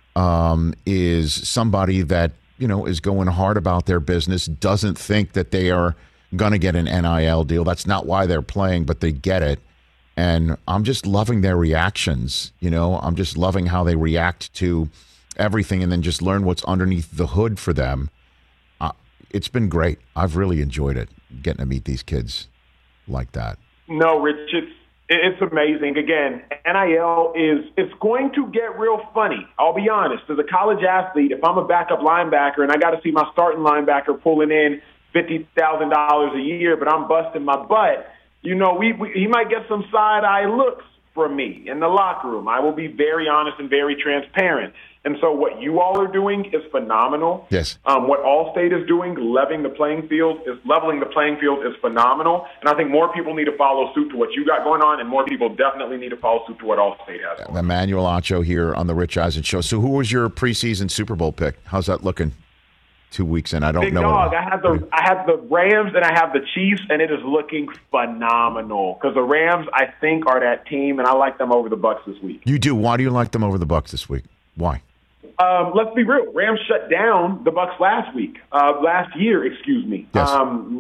is somebody that, you know, is going hard about their business, doesn't think that they are going to get an NIL deal. That's not why they're playing, but they get it. And I'm just loving their reactions. You know, I'm just loving how they react to everything and then just learn what's underneath the hood for them. It's been great. I've really enjoyed it, getting to meet these kids like that. No, Rich, it's amazing. Again, NIL it's going to get real funny. I'll be honest. As a college athlete, if I'm a backup linebacker and I got to see my starting linebacker pulling in $50,000 a year, but I'm busting my butt, you know, he might get some side-eye looks from me in the locker room. I will be very honest and very transparent. And so what you all are doing is phenomenal. Yes. What Allstate is doing, leveling the playing field is phenomenal. And I think more people need to follow suit to what you got going on, and more people definitely need to follow suit to what Allstate has going on. Emmanuel Acho here on the Rich Eisen Show. So who was your preseason Super Bowl pick? How's that looking? 2 weeks in, I don't Big know. Dog, I have the Rams and I have the Chiefs, and it is looking phenomenal because the Rams, I think, are that team, and I like them over the Bucs this week. You do? Why do you like them over the Bucs this week? Why? Let's be real. Rams shut down the Bucs last year. Yes.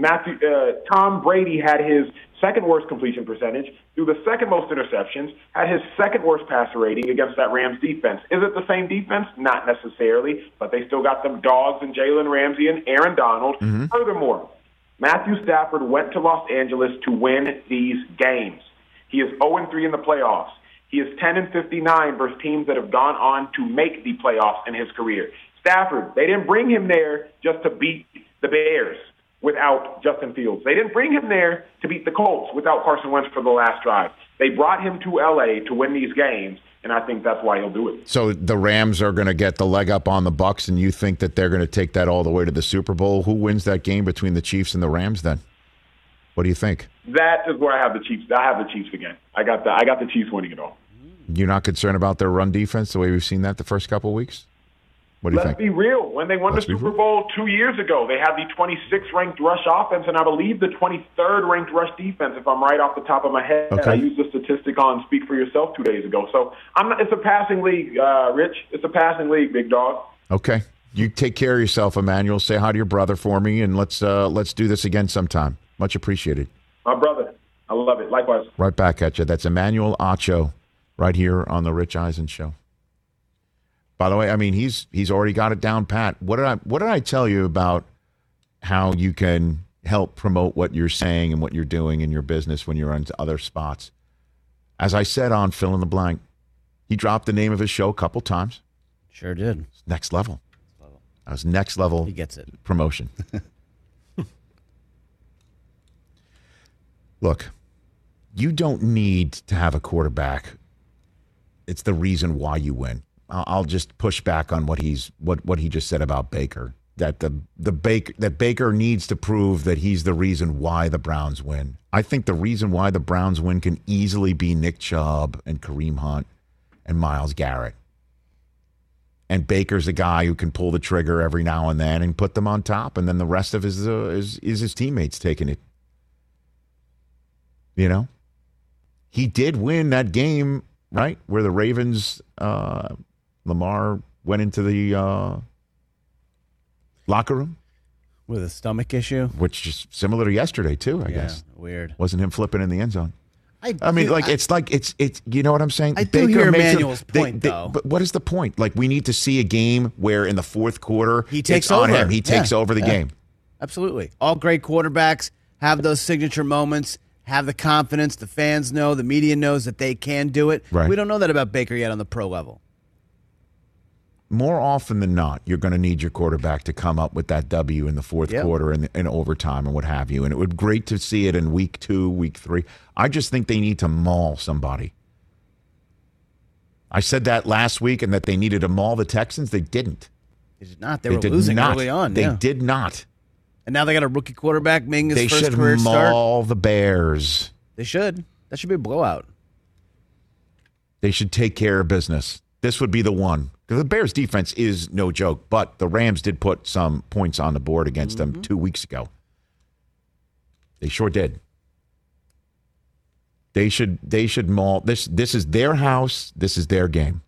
Tom Brady had his second worst completion percentage, threw the second most interceptions, had his second worst passer rating against that Rams defense. Is it the same defense? Not necessarily, but they still got them dogs and Jalen Ramsey and Aaron Donald. Mm-hmm. Furthermore, Matthew Stafford went to Los Angeles to win these games. He is 0-3 in the playoffs. He is 10-59 versus teams that have gone on to make the playoffs in his career. Stafford, they didn't bring him there just to beat the Bears without Justin Fields. They didn't bring him there to beat the Colts without Carson Wentz for the last drive. They brought him to L.A. to win these games, and I think that's why he'll do it. So the Rams are going to get the leg up on the Bucs, and you think that they're going to take that all the way to the Super Bowl? Who wins that game between the Chiefs and the Rams then? What do you think? That is where I have the Chiefs. I have the Chiefs again. I got the Chiefs winning it all. You're not concerned about their run defense the way we've seen that the first couple of weeks? What do you think? Let's be real. When they won the Super Bowl 2 years ago, they had the 26th ranked rush offense and I believe the 23rd ranked rush defense, if I'm right off the top of my head. Okay. I used the statistic on Speak for Yourself 2 days ago. So it's a passing league, Rich. It's a passing league, big dog. Okay. You take care of yourself, Emmanuel. Say hi to your brother for me, and let's do this again sometime. Much appreciated. My brother. I love it. Likewise. Right back at you. That's Emmanuel Acho right here on the Rich Eisen Show. By the way, I mean he's already got it down pat. What did I tell you about how you can help promote what you're saying and what you're doing in your business when you're on other spots? As I said on Fill in the Blank, he dropped the name of his show a couple times. Sure did. Next level. That was next level. He gets it. Promotion. Look, you don't need to have a quarterback. It's the reason why you win. I'll just push back on what he just said about Baker. That Baker needs to prove that he's the reason why the Browns win. I think the reason why the Browns win can easily be Nick Chubb and Kareem Hunt and Myles Garrett. And Baker's a guy who can pull the trigger every now and then and put them on top, and then the rest of his teammates taking it. You know, he did win that game, right, where the Ravens, Lamar went into the locker room with a stomach issue, which is similar to yesterday too. I guess weird. Wasn't him flipping in the end zone. I mean, it's you know what I'm saying? I do hear Emmanuel's point, though. But what is the point? Like, we need to see a game where in the fourth quarter he takes it's over. on him. He takes over the game. Absolutely. All great quarterbacks have those signature moments, have the confidence. The fans know, the media knows that they can do it. Right. We don't know that about Baker yet on the pro level. More often than not, you're going to need your quarterback to come up with that W in the fourth quarter and in overtime and what have you. And it would be great to see it in week 2, week 3. I just think they need to maul somebody. I said that last week and that they needed to maul the Texans. They didn't. They did not. They were losing early on. They did not. And now they got a rookie quarterback making his first career They should start. maul the Bears. They should. That should be a blowout. They should take care of business. This would be the one. The Bears' defense is no joke, but the Rams did put some points on the board against them 2 weeks ago. They sure did. They should maul. This is their house. This is their game.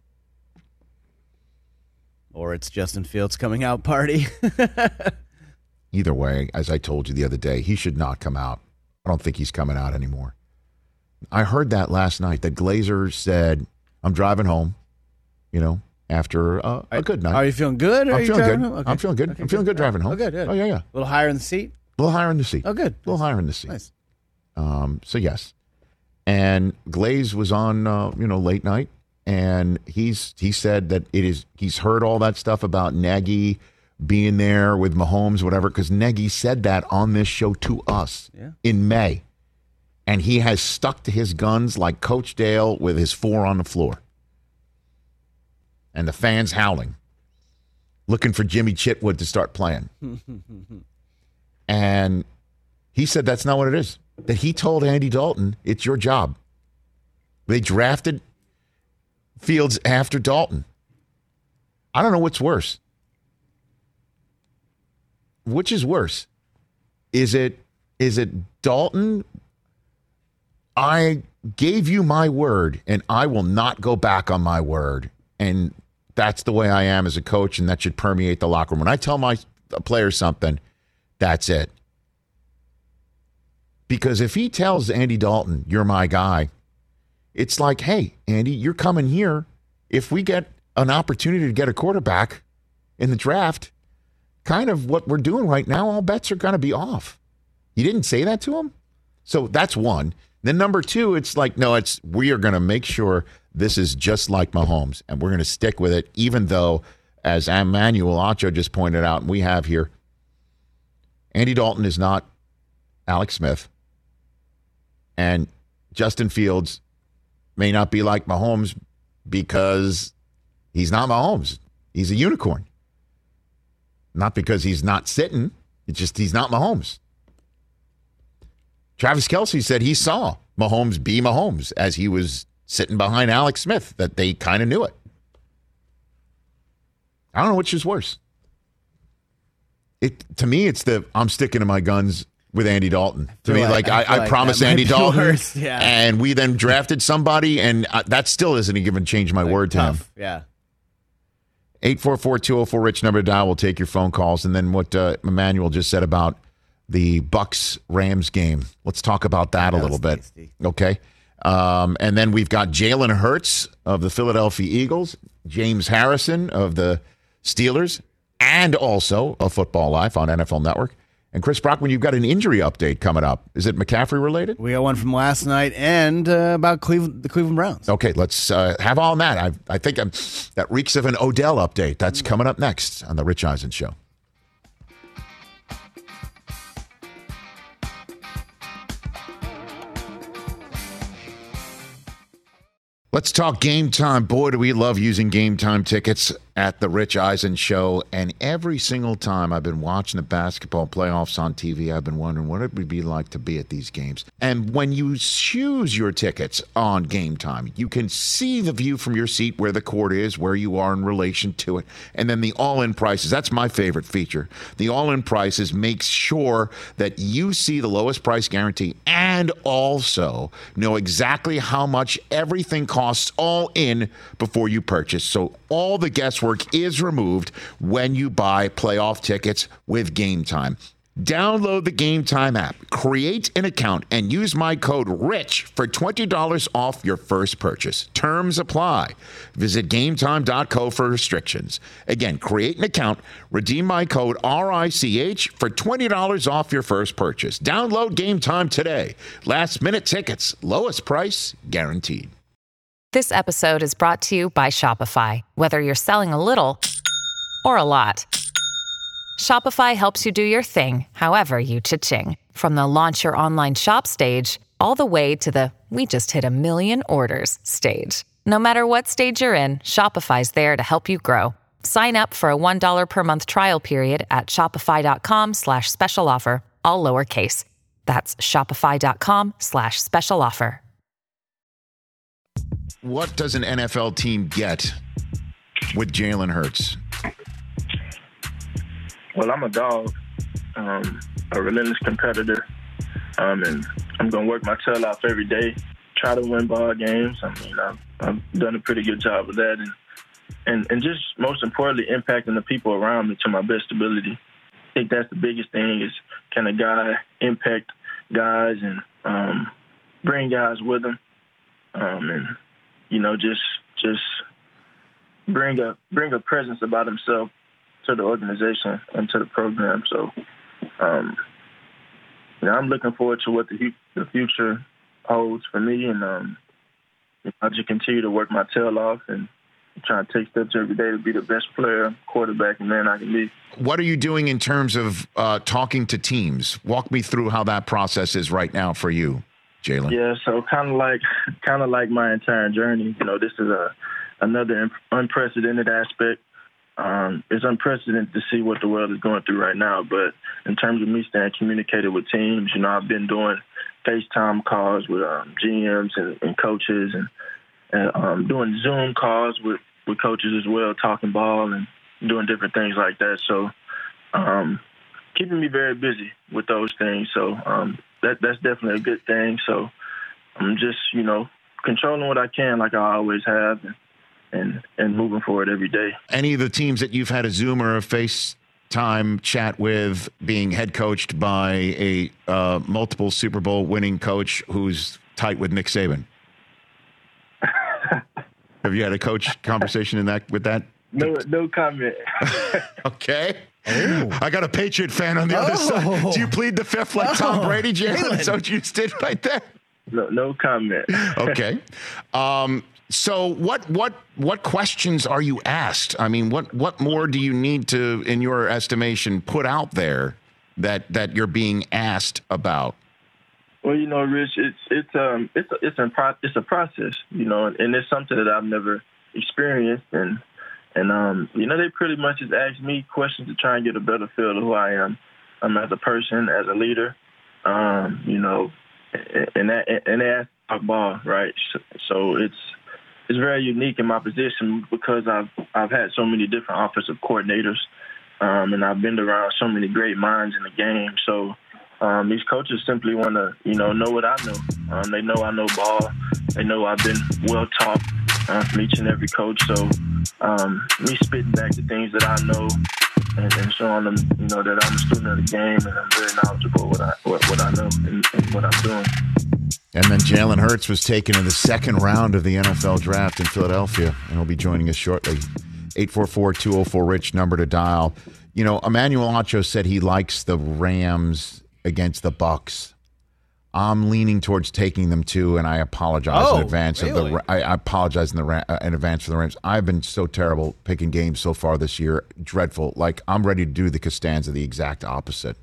Or it's Justin Fields' coming out party. Either way, as I told you the other day, he should not come out. I don't think he's coming out anymore. I heard that last night, that Glazer said, I'm driving home, after a good night. Are you feeling good? I'm feeling good. Okay. I'm feeling good. Okay, I'm feeling good driving home. Oh, good. Oh, yeah. A little higher in the seat? A little higher in the seat. Oh, good. A little higher in the seat. Nice. So, yes. And Glaze was on, late night, and he said that he's heard all that stuff about Nagy being there with Mahomes, whatever, because Nagy said that on this show to us in May. And he has stuck to his guns like Coach Dale with his 4 on the floor. And the fans howling, looking for Jimmy Chitwood to start playing. And he said that's not what it is. That he told Andy Dalton, it's your job. They drafted Fields after Dalton. I don't know what's worse. Which is worse? Is it Dalton? I gave you my word, and I will not go back on my word. And that's the way I am as a coach, and that should permeate the locker room. When I tell my players something, that's it. Because if he tells Andy Dalton, you're my guy, it's like, hey, Andy, you're coming here. If we get an opportunity to get a quarterback in the draft, kind of what we're doing right now, all bets are going to be off. You didn't say that to him? So that's one. Then number 2, it's like, no, we are going to make sure this is just like Mahomes, and we're going to stick with it, even though, as Emmanuel Acho just pointed out, and we have here, Andy Dalton is not Alex Smith, and Justin Fields may not be like Mahomes because he's not Mahomes. He's a unicorn. Not because he's not sitting. It's just he's not Mahomes. Travis Kelce said he saw Mahomes be Mahomes as he was sitting behind Alex Smith, that they kind of knew it. I don't know which is worse. To me, it's I'm sticking to my guns with Andy Dalton. To me, I promised Andy Dalton, and we then drafted somebody, and that still isn't even changed my word to him. Yeah. 844-204-RICH number to dial. We'll take your phone calls. And then what Emmanuel just said about the Bucs-Rams game. Let's talk about that a little bit. Tasty. Okay? And then we've got Jalen Hurts of the Philadelphia Eagles, James Harrison of the Steelers, and also a Football Life on NFL Network. And Chris Brockman, you've got an injury update coming up. Is it McCaffrey related? We got one from last night and about the Cleveland Browns. Okay, let's have all that. I think that reeks of an Odell update. That's coming up next on The Rich Eisen Show. Let's talk Game Time. Boy, do we love using Game Time tickets at the Rich Eisen Show. And every single time I've been watching the basketball playoffs on TV, I've been wondering what it would be like to be at these games. And when you choose your tickets on Game Time, you can see the view from your seat where the court is, where you are in relation to it. And then the all-in prices. That's my favorite feature. The all-in prices makes sure that you see the lowest price guarantee and also know exactly how much everything costs all in before you purchase. So all the guests guesswork is removed when you buy playoff tickets with Game Time. Download the Game Time app, create an account, and use my code RICH for $20 off your first purchase. Terms apply. Visit GameTime.co for restrictions. Again, create an account, redeem my code RICH for $20 off your first purchase. Download Game Time today. Last minute tickets, lowest price guaranteed. This episode is brought to you by Shopify. Whether you're selling a little or a lot, Shopify helps you do your thing, however you cha-ching. From the launch your online shop stage, all the way to the we just hit 1 million orders stage. No matter what stage you're in, Shopify's there to help you grow. Sign up for a $1 per month trial period at shopify.com/special offer, all lowercase. That's shopify.com/special offer. What does an NFL team get with Jalen Hurts? Well, I'm a dog, a relentless competitor, and I'm going to work my tail off every day, try to win ball games. I mean, I've done a pretty good job of that, and just most importantly, impacting the people around me to my best ability. I think that's the biggest thing is can a guy impact guys and bring guys with him, and just bring a presence about himself to the organization and to the program. So, I'm looking forward to what the future holds for me, and I'll just continue to work my tail off and try to take steps every day to be the best player, quarterback, and man I can be. What are you doing in terms of talking to teams? Walk me through how that process is right now for you, Jalen. Yeah, so kind of like my entire journey. This is another unprecedented aspect. It's unprecedented to see what the world is going through right now. But in terms of me staying communicated with teams, I've been doing FaceTime calls with GMs and coaches and doing Zoom calls with coaches as well, talking ball and doing different things like that. So keeping me very busy with those things. So that's definitely a good thing. So I'm just, controlling what I can like I always have and moving forward every day. Any of the teams that you've had a Zoom or a FaceTime chat with being head coached by a multiple Super Bowl winning coach who's tight with Nick Saban? Have you had a coach conversation with that? No comment. Okay. Oh. I got a Patriot fan on the other side. Do you plead the fifth like Tom Brady, Jalen? So you just did right there? No comment. Okay. So what questions are you asked? I mean, what more do you need to, in your estimation, put out there that you're being asked about? Well, Rich, it's a process, and it's something that I've never experienced, and they pretty much just ask me questions to try and get a better feel of who I am as a person, as a leader, and they ask about ball, right? So it's very unique in my position because I've had so many different offensive coordinators, and I've been around so many great minds in the game. So these coaches simply want to, know what I know. They know I know ball. They know I've been well taught from each and every coach. So me spitting back the things that I know and showing them, that I'm a student of the game and I'm very knowledgeable what I know and what I'm doing. And then Jalen Hurts was taken in the second round of the NFL draft in Philadelphia, and he'll be joining us shortly. 844-204-RICH, number to dial. Emmanuel Acho said he likes the Rams against the Bucs. I'm leaning towards taking them too, and I apologize in advance. Really? I apologize in advance for the Rams. I've been so terrible picking games so far this year. Dreadful. Like, I'm ready to do the Costanza, the exact opposite.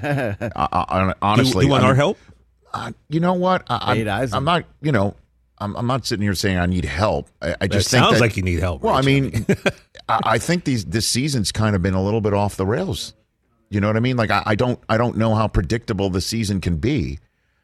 Honestly. You want our help? You know what? I'm not. I'm not sitting here saying I need help. I just think sounds like you need help. Well, Rich. I mean, I think this season's kind of been a little bit off the rails. You know what I mean? Like I don't know how predictable the season can be.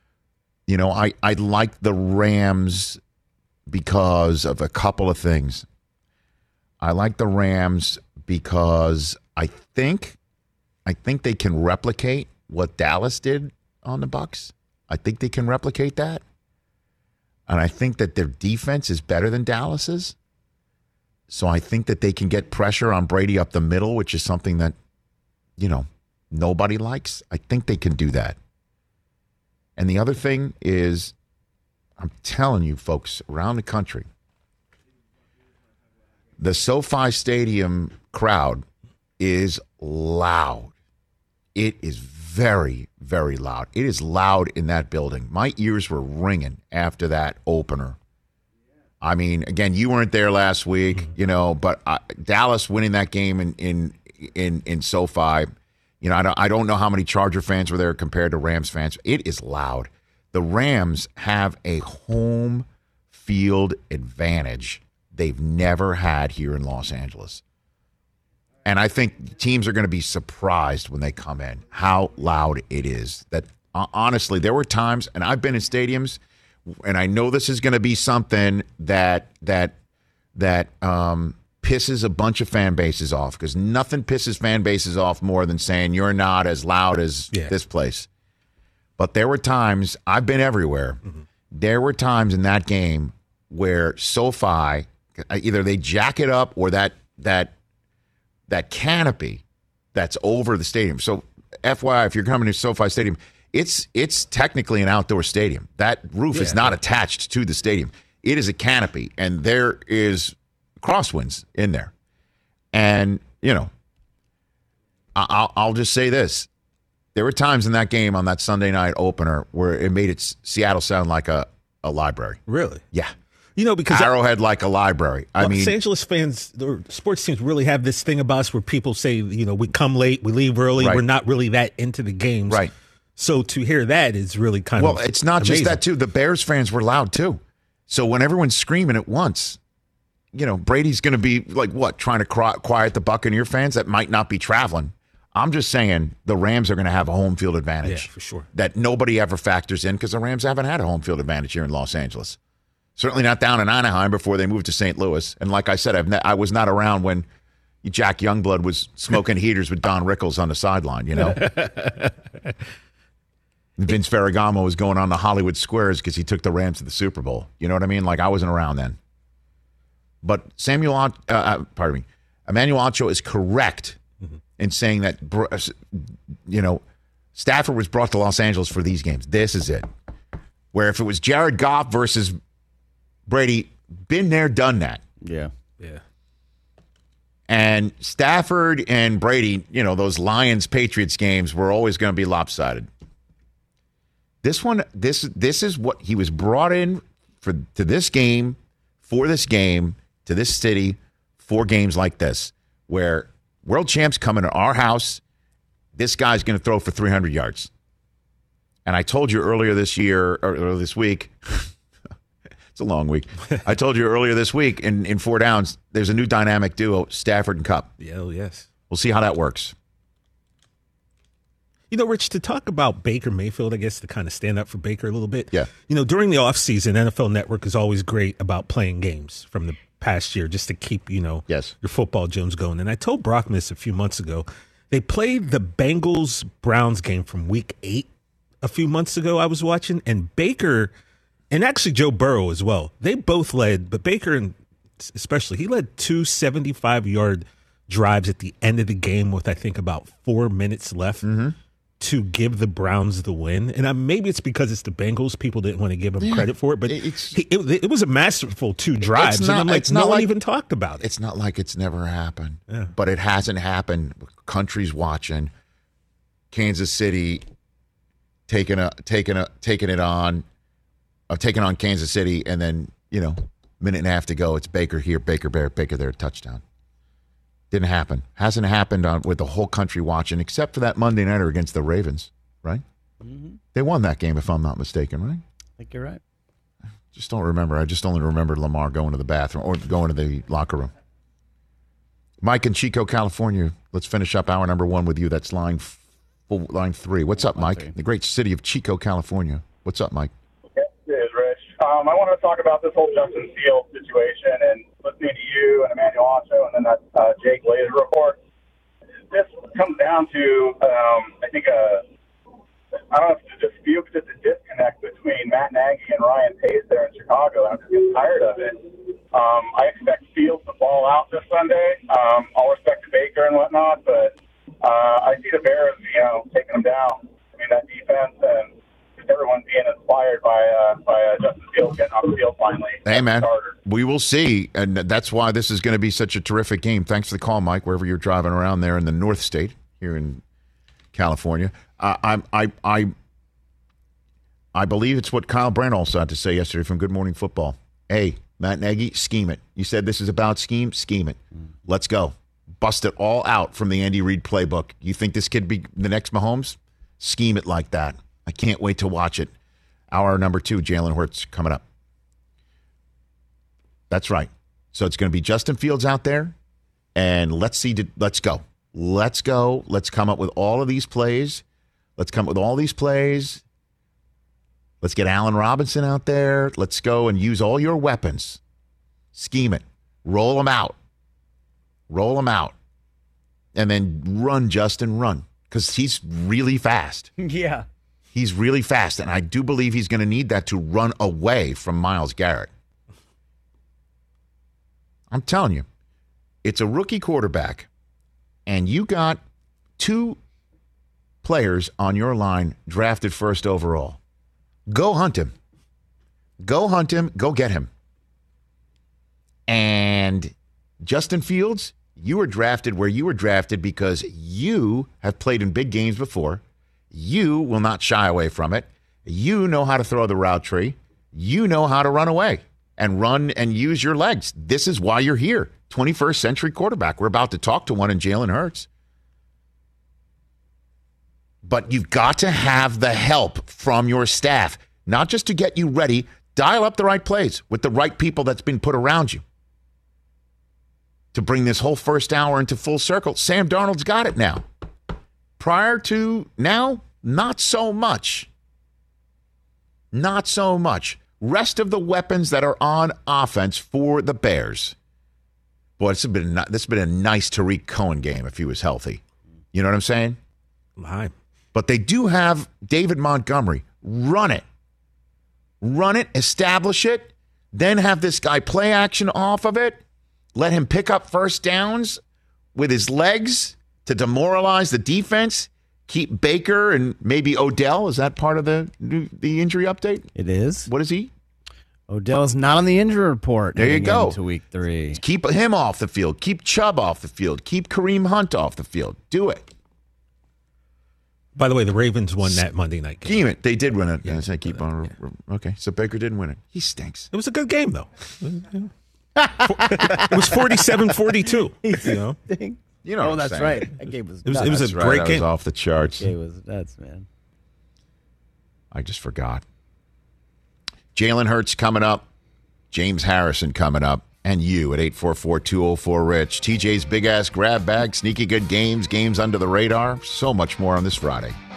I like the Rams because of a couple of things. I like the Rams because I think they can replicate what Dallas did on the Bucs. I think they can replicate that. And I think that their defense is better than Dallas's. So I think that they can get pressure on Brady up the middle, which is something that, nobody likes. I think they can do that. And the other thing is, I'm telling you folks around the country, the SoFi Stadium crowd is loud. It is very, very loud. It is loud in that building. My ears were ringing after that opener. I mean, again, you weren't there last week, but Dallas winning that game in SoFi, I don't know how many Charger fans were there compared to Rams fans. It is loud. The Rams have a home field advantage they've never had here in Los Angeles. And I think teams are going to be surprised when they come in how loud it is. That honestly, there were times, and I've been in stadiums, and I know this is going to be something that pisses a bunch of fan bases off, because nothing pisses fan bases off more than saying you're not as loud as this place. But there were times, I've been everywhere, there were times in that game where SoFi, either they jack it up or that canopy that's over the stadium. So FYI, if you're coming to SoFi Stadium, it's technically an outdoor stadium. That roof is not attached to the stadium. It is a canopy, and there is crosswinds in there. And, I'll just say this. There were times in that game on that Sunday night opener where it made Seattle sound like a library. Really? Yeah. Because Arrowhead like a library. Los Angeles fans, the sports teams really have this thing about us where people say, we come late, we leave early, we're not really that into the games. Right. So to hear that is really kind of it's not amazing. just that, too. The Bears fans were loud, too. So when everyone's screaming at once, Brady's going to be like, trying to quiet the Buccaneer fans that might not be traveling. I'm just saying the Rams are going to have a home field advantage. Yeah, for sure. That nobody ever factors in, because the Rams haven't had a home field advantage here in Los Angeles. Certainly not down in Anaheim before they moved to St. Louis. And like I said, I was not around when Jack Youngblood was smoking heaters with Don Rickles on the sideline, Vince Ferragamo was going on the Hollywood Squares because he took the Rams to the Super Bowl. You know what I mean? Like, I wasn't around then. But Emmanuel Acho is correct in saying that, Stafford was brought to Los Angeles for these games. This is it. Where if it was Jared Goff versus Brady, been there, done that. Yeah. Yeah. And Stafford and Brady, those Lions-Patriots games were always going to be lopsided. This one, this is what he was brought in to this game, to this city, for games like this, where world champs come into our house. This guy's going to throw for 300 yards. And I told you earlier this week, it's a long week. I told you earlier this week in 4 Downs, there's a new dynamic duo, Stafford and Kupp. Yeah, oh, yes. We'll see how that works. Rich, to talk about Baker Mayfield, I guess to kind of stand up for Baker a little bit. Yeah. During the offseason, NFL Network is always great about playing games from the past year just to keep, your football Jones going. And I told Brockman this a few months ago. They played the Bengals-Browns game from week 8 a few months ago I was watching, and Baker, and actually Joe Burrow as well, they both led, but Baker especially, he led 2 75-yard drives at the end of the game with, I think, about 4 minutes left to give the Browns the win. And maybe it's because it's the Bengals. People didn't want to give him credit for it, but it was a masterful 2 drives. And I'm like, no one even talked about it. It's not like it's never happened, but it hasn't happened. Country's watching. Kansas City taking on Kansas City, and then, minute and a half to go, it's Baker here, Baker there, touchdown. Didn't happen. Hasn't happened with the whole country watching, except for that Monday nighter against the Ravens, right? Mm-hmm. They won that game, if I'm not mistaken, right? I think you're right. Just don't remember. I just only remember Lamar going to the bathroom or going to the locker room. Mike in Chico, California. Let's finish up hour number 1 with you. That's line 3. What's up, Mike? The great city of Chico, California. What's up, Mike? It is, Rich. I wanted to talk about this whole Justin Fields situation, and listening to you and Emmanuel Acho and then that Jake Glazer report. This comes down to, I think, I don't know if it's a dispute, but it's a disconnect between Matt Nagy and Ryan Pace there in Chicago. I'm just getting tired of it. I expect Fields to ball out inspired by Justin Fields getting off the field finally. Hey, man, we will see, and that's why this is going to be such a terrific game. Thanks for the call, Mike, wherever you're driving around there in the North State here in California. I believe it's what Kyle Brandt also had to say yesterday from Good Morning Football. Hey, Matt Nagy, scheme it. You said this is about scheme it. Let's go. Bust it all out from the Andy Reid playbook. You think this kid be the next Mahomes? Scheme it like that. I can't wait to watch it. Hour number 2, Jalen Hurts coming up. That's right. So it's going to be Justin Fields out there, and let's go. Let's go. Let's come up with all of these plays. Let's get Allen Robinson out there. Let's go and use all your weapons. Scheme it. Roll them out. And then run, Justin, run. Because he's really fast. Yeah. He's really fast. And I do believe he's going to need that to run away from Myles Garrett. I'm telling you, it's a rookie quarterback. And you got 2 players on your line drafted first overall. Go hunt him. Go get him. And Justin Fields, you were drafted where you were drafted because you have played in big games before. You will not shy away from it. You know how to throw the route tree. You know how to run away and run and use your legs. This is why you're here. 21st century quarterback. We're about to talk to one in Jalen Hurts. But you've got to have the help from your staff, not just to get you ready. Dial up the right plays with the right people that's been put around you to bring this whole first hour into full circle. Sam Darnold's got it now. Prior to now, not so much. Rest of the weapons that are on offense for the Bears. Boy, this has been a nice Tariq Cohen game if he was healthy. You know what I'm saying? Right. But they do have David Montgomery. Run it, establish it, then have this guy play action off of it. Let him pick up first downs with his legs to demoralize the defense. Keep Baker and maybe Odell. Is that part of the injury update? It is. What is he? Odell's not on the injury report. There you go. To week 3. Keep him off the field. Keep Chubb off the field. Keep Kareem Hunt off the field. Do it. By the way, the Ravens won that Monday night game. Game it. They did win it. Yeah, I keep on. Okay, so Baker didn't win it. He stinks. It was a good game, though. It was 47-42. You know? You know. Oh, that's saying. Right. That game was. It was a great game. It was off the charts. It was nuts, man. I just forgot. Jalen Hurts coming up. James Harrison coming up. And you at 844-204-RICH. TJ's Big Ass Grab Bag. Sneaky good games. Games under the radar. So much more on this Friday.